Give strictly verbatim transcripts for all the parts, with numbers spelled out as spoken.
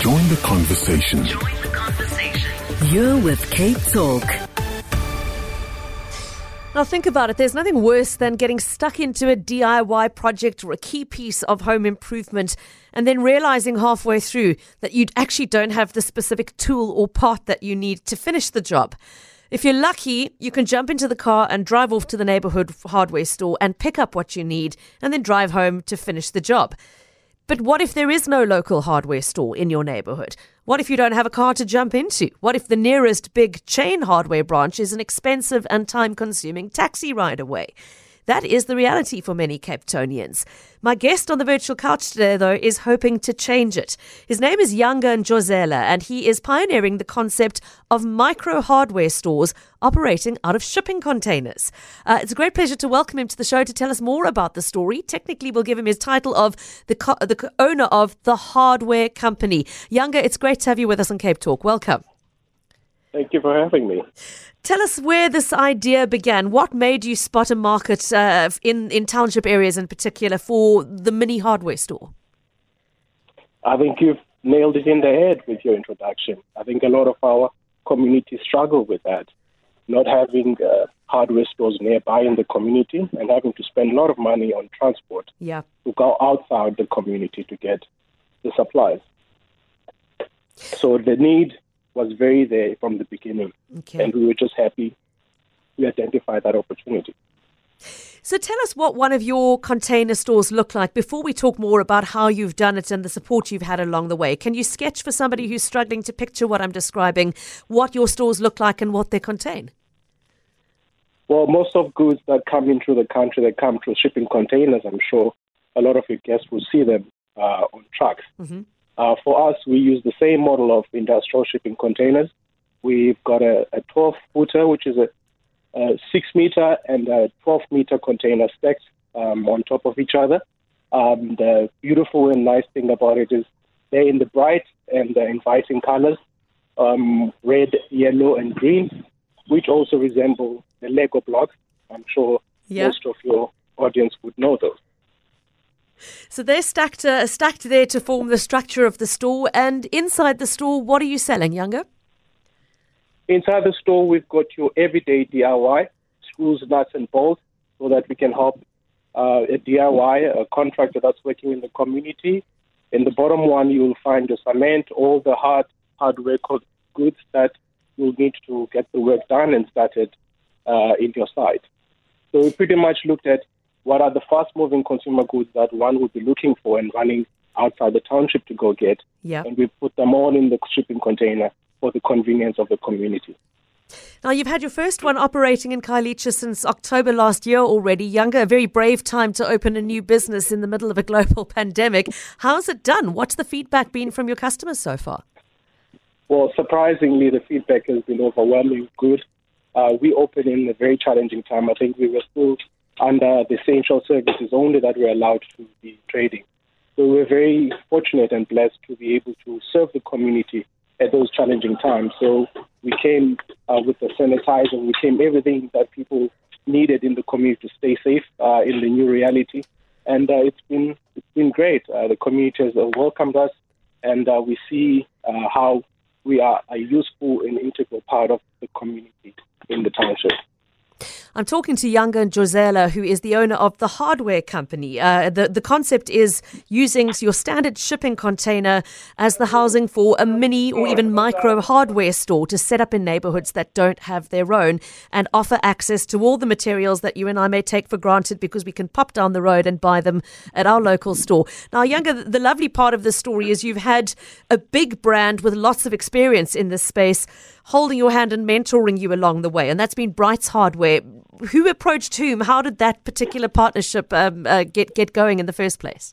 Join the conversation. Join the conversation. You're with Cape Talk. Now think about it, there's nothing worse than getting stuck into a D I Y project or a key piece of home improvement and then realizing halfway through that you actually don't have the specific tool or part that you need to finish the job. If you're lucky, you can jump into the car and drive off to the neighborhood hardware store and pick up what you need and then drive home to finish the job. But what if there is no local hardware store in your neighborhood? What if you don't have a car to jump into? What if the nearest big chain hardware branch is an expensive and time-consuming taxi ride away? That is the reality for many Cape Townians. My guest on the virtual couch today, though, is hoping to change it. His name is Younger Njozela, and he is pioneering the concept of micro hardware stores operating out of shipping containers. Uh, it's a great pleasure to welcome him to the show to tell us more about the story. Technically, we'll give him his title of the, co- the co- owner of the hardware company. Younger, it's great to have you with us on Cape Talk. Welcome. Thank you for having me. Tell us where this idea began. What made you spot a market uh, in, in township areas in particular for the mini hardware store? I think you've nailed it in the head with your introduction. I think a lot of our community struggle with that, not having uh, hardware stores nearby in the community and having to spend a lot of money on transport yeah. to go outside the community to get the supplies. So the need was very there from the beginning, okay. and we were just happy we identified that opportunity. So tell us what one of your container stores look like before we talk more about how you've done it and the support you've had along the way. Can you sketch for somebody who's struggling to picture what I'm describing, what your stores look like and what they contain? Well, most of goods that come into the country, they come through shipping containers. I'm sure a lot of your guests will see them uh, on trucks. Mm-hmm. Uh, for us, we use the same model of industrial shipping containers. We've got a twelve-footer, which is a, a six-meter and a twelve-meter container stacked um, on top of each other. Um, the beautiful and nice thing about it is they're in the bright and the inviting colors, um, red, yellow, and green, which also resemble the Lego blocks. I'm sure yeah. most of your audience would know those. So they're stacked, uh, stacked there to form the structure of the store. And inside the store, what are you selling, Younger? Inside the store, we've got your everyday D I Y, screws, nuts, and bolts, so that we can help uh, a D I Y, a contractor that's working in the community. In the bottom one, you'll find your cement, all the hard hardware goods that you'll need to get the work done and started uh, in your site. So we pretty much looked at what are the fast-moving consumer goods that one would be looking for and running outside the township to go get. Yep. And we put them all in the shipping container for the convenience of the community. Now, you've had your first one operating in Khayelitsha since October last year already. Younger, a very brave time to open a new business in the middle of a global pandemic. How's it done? What's the feedback been from your customers so far? Well, surprisingly, the feedback has been overwhelmingly good. Uh, we opened in a very challenging time. I think we were still under the essential services only that we're allowed to be trading. So we're very fortunate and blessed to be able to serve the community at those challenging times. So we came uh, with the sanitizer, we came everything that people needed in the community to stay safe uh, in the new reality. And uh, it's been it's been great. Uh, the community has welcomed us, and uh, we see uh, how we are a useful and integral part of the community in the township. I'm talking to Younger Njozela, who is the owner of the hardware company. Uh, the, the concept is using your standard shipping container as the housing for a mini or even micro hardware store to set up in neighborhoods that don't have their own and offer access to all the materials that you and I may take for granted because we can pop down the road and buy them at our local store. Now, Younger, the lovely part of this story is you've had a big brand with lots of experience in this space holding your hand and mentoring you along the way, and that's been Bright's Hardware. Who approached whom? How did that particular partnership um, uh, get get going in the first place?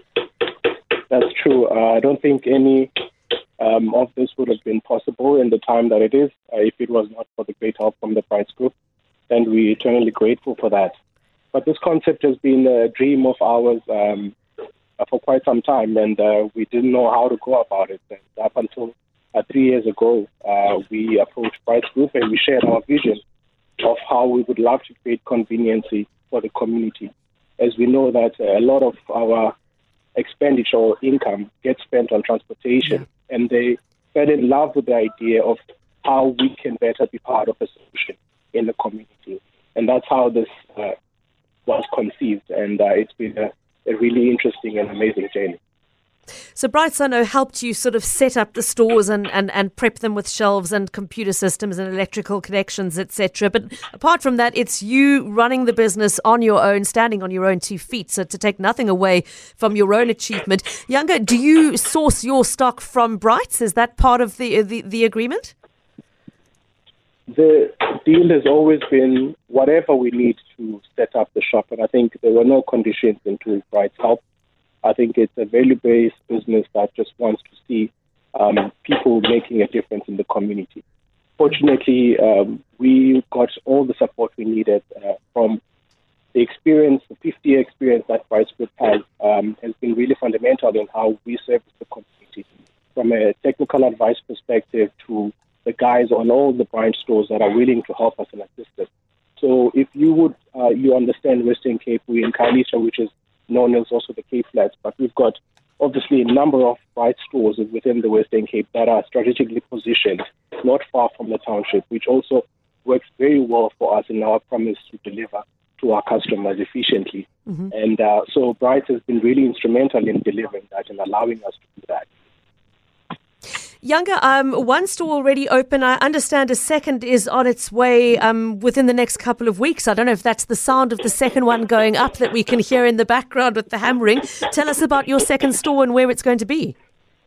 That's true. Uh, I don't think any um, of this would have been possible in the time that it is uh, if it was not for the great help from the Brights Group, and we're eternally grateful for that. But this concept has been a dream of ours um, for quite some time, and uh, we didn't know how to go about it. And up until uh, three years ago, uh, we approached Brights Group and we shared our vision of how we would love to create conveniency for the community, as we know that a lot of our expenditure or income gets spent on transportation, and they fell in love with the idea of how we can better be part of a solution in the community. And that's how this uh, was conceived, and uh, it's been a, a really interesting and amazing journey. So Bright Sono helped you sort of set up the stores and, and, and prep them with shelves and computer systems and electrical connections, et cetera. But apart from that, it's you running the business on your own, standing on your own two feet. So to take nothing away from your own achievement. Younger, do you source your stock from Brights? Is that part of the the, the agreement? The deal has always been whatever we need to set up the shop, and I think there were no conditions into Bright's help. I think it's a value-based business that just wants to see um, people making a difference in the community. Fortunately, um, we got all the support we needed uh, from the experience, the fifty-year experience that Brights Group has, um, has been really fundamental in how we service the community, from a technical advice perspective to the guys on all the branch stores that are willing to help us and assist us. So if you would, uh, you understand Western Cape, we're in Khayelitsha, which is known as also the Cape Flats, but we've got obviously a number of Bright stores within the Western Cape that are strategically positioned not far from the township, which also works very well for us in our promise to deliver to our customers efficiently. Mm-hmm. And uh, so Bright has been really instrumental in delivering that and allowing us to do that. Younger, um, one store already open. I understand a second is on its way um, within the next couple of weeks. I don't know if that's the sound of the second one going up that we can hear in the background with the hammering. Tell us about your second store and where it's going to be.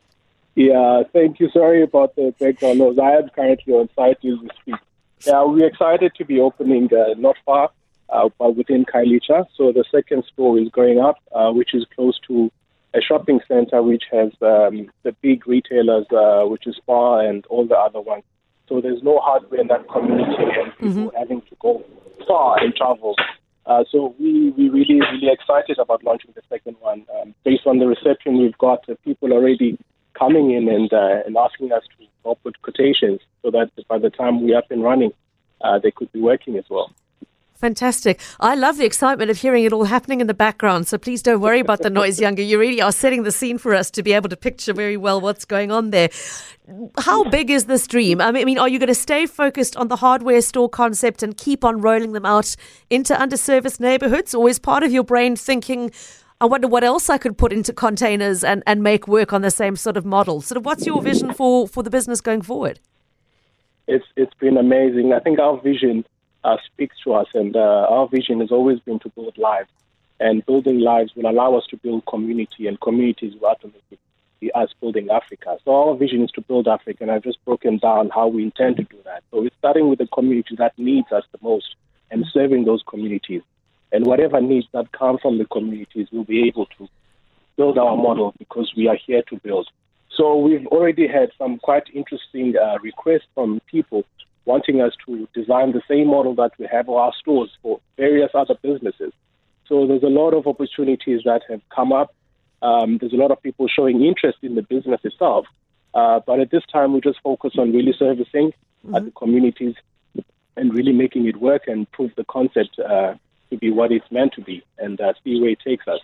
Yeah, thank you. Sorry about the background noise. I am currently on site as we speak. Yeah, we're excited to be opening uh, not far, uh, but within Khayelitsha. So the second store is going up, uh, which is close to a shopping center which has um, the big retailers, uh, which is Spar and all the other ones. So there's no hardware in that community and people mm-hmm. having to go far and travel. Uh, so we we really, really excited about launching the second one. Um, based on the reception we've got, uh, people already coming in and, uh, and asking us to help with quotations so that by the time we're up and running, uh, they could be working as well. Fantastic. I love the excitement of hearing it all happening in the background. So please don't worry about the noise, Younger. You really are setting the scene for us to be able to picture very well what's going on there. How big is this dream? I mean, are you going to stay focused on the hardware store concept and keep on rolling them out into underserviced neighborhoods? Or is part of your brain thinking, I wonder what else I could put into containers and, and make work on the same sort of model? Sort of what's your vision for, for the business going forward? It's It's been amazing. I think our vision Uh, speaks to us, and uh, our vision has always been to build lives, and building lives will allow us to build community, and communities will ultimately be us building Africa. So our vision is to build Africa, and I've just broken down how we intend to do that. So we're starting with the community that needs us the most and serving those communities, and whatever needs that come from the communities, we'll be able to build our model because we are here to build. So we've already had some quite interesting uh, requests from people wanting us to design the same model that we have our stores for various other businesses. So there's a lot of opportunities that have come up. Um, there's a lot of people showing interest in the business itself. Uh, but at this time, we just focus on really servicing mm-hmm. uh, the communities and really making it work and prove the concept uh, to be what it's meant to be and uh, see where it takes us.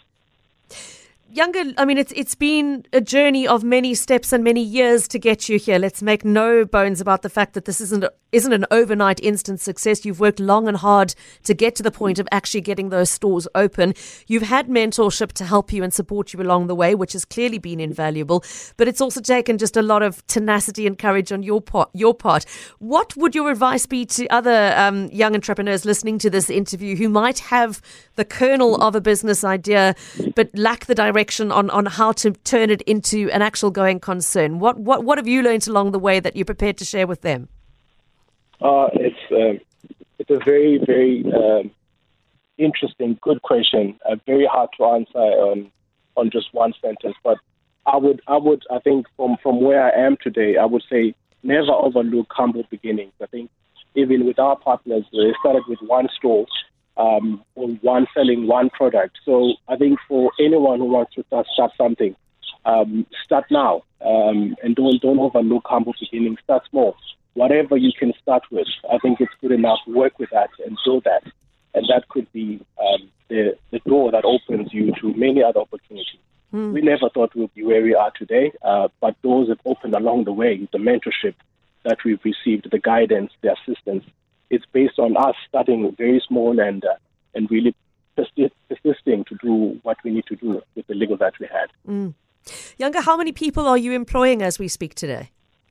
Younger, I mean, it's it's been a journey of many steps and many years to get you here. Let's make no bones about the fact that this isn't a, isn't an overnight instant success. You've worked long and hard to get to the point of actually getting those stores open. You've had mentorship to help you and support you along the way, which has clearly been invaluable. But it's also taken just a lot of tenacity and courage on your part. Your part. What would your advice be to other um, young entrepreneurs listening to this interview who might have the kernel of a business idea but lack the direction on, on how to turn it into an actual going concern? What what what have you learned along the way that you're prepared to share with them? Uh, it's um, it's a very very um, interesting, good question. Uh, very hard to answer on on just one sentence. But I would I would I think from from where I am today, I would say never overlook humble beginnings. I think even with our partners, they started with one store. Um, or one selling one product. So I think for anyone who wants to start, start something, um, start now um, and don't don't overlook humble beginnings. Start small. Whatever you can start with, I think it's good enough. Work with that and build that, and that could be um, the the door that opens you to many other opportunities. Mm. We never thought we'd be where we are today, uh, but doors have opened along the way. The mentorship that we've received, the guidance, the assistance, it's based on us starting very small and uh, and really persist- persisting to do what we need to do with the legal that we had. Mm. Younger, how many people are you employing as we speak today?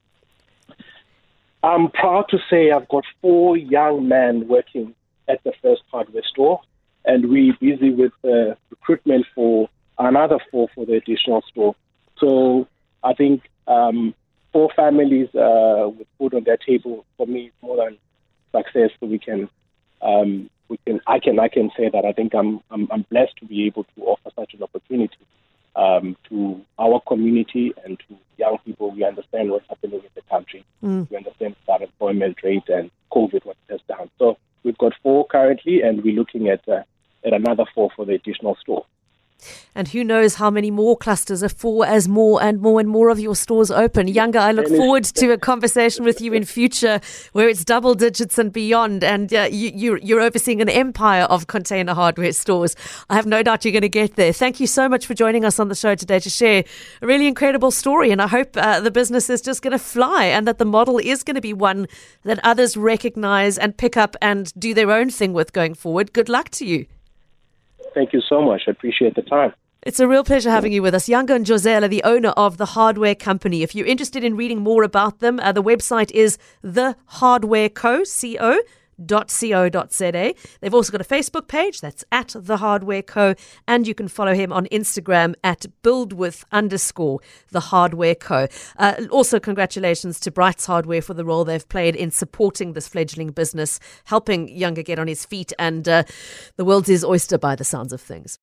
I'm proud to say I've got four young men working at the First Hardware store, and we're busy with uh, recruitment for another four for the additional store. So I think um, four families uh, with food on their table, for me, is more than success. So we can, um, we can, I can, I can say that I think I'm, I'm, I'm blessed to be able to offer such an opportunity um, to our community and to young people. We understand what's happening in the country. Mm. We understand the unemployment rate and COVID, what it has done. So we've got four currently, and we're looking at uh, at another four for the additional store. And who knows how many more clusters are for as more and more and more of your stores open. Younger, I look forward to a conversation with you in future where it's double digits and beyond. And uh, you, you're, you're overseeing an empire of container hardware stores. I have no doubt you're going to get there. Thank you so much for joining us on the show today to share a really incredible story. And I hope uh, the business is just going to fly and that the model is going to be one that others recognize and pick up and do their own thing with going forward. Good luck to you. Thank you so much. I appreciate the time. It's a real pleasure having you with us. Younger and Joselle are the owner of The Hardware Company. If you're interested in reading more about them, uh, the website is The Hardware Co, C O, dot co dot za. They've also got a Facebook page, that's at The Hardware Co, and you can follow him on Instagram at buildwith underscore The Hardware Co. Uh, also, congratulations to Brights Hardware for the role they've played in supporting this fledgling business, helping Younger get on his feet, and uh, the world's his oyster by the sounds of things.